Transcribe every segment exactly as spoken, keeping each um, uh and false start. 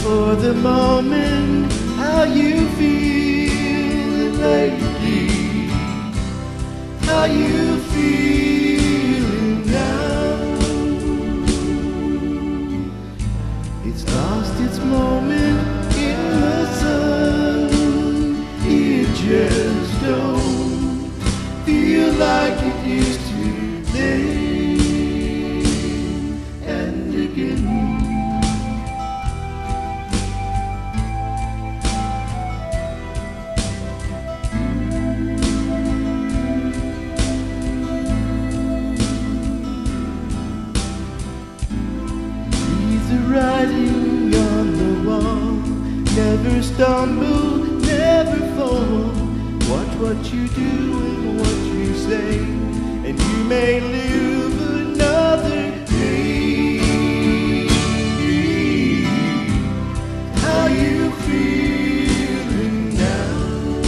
for the moment, how you feel lately, how you feeling now. It's lost its moment in the sun. It just don't feel like it used to then and again. The writing on the wall, never stumble, never fall. Watch what you do and what you say, and you may live another day. How you feeling now?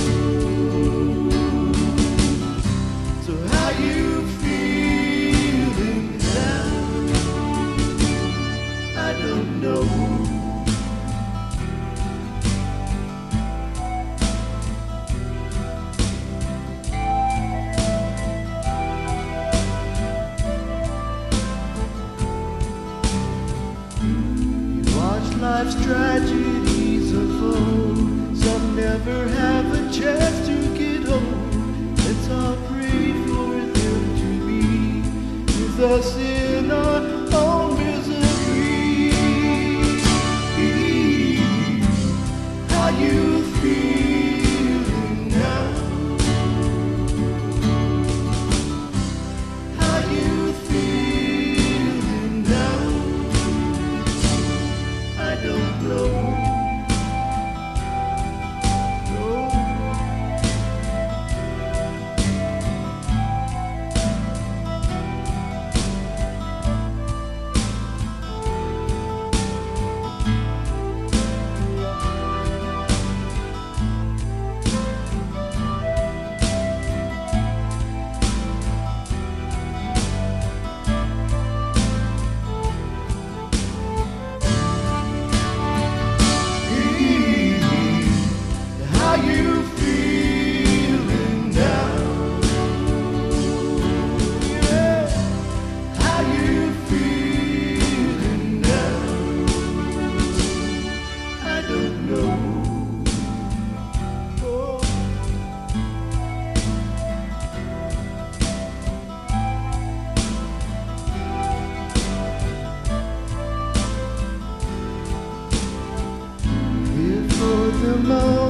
So how you feeling now? I don't know. You watch life's tragedies unfold. Some never have a chance to get home. Let's all pray for them to be with us in our own misery. How you feeling now? How you feeling now? I don't know. No. The moment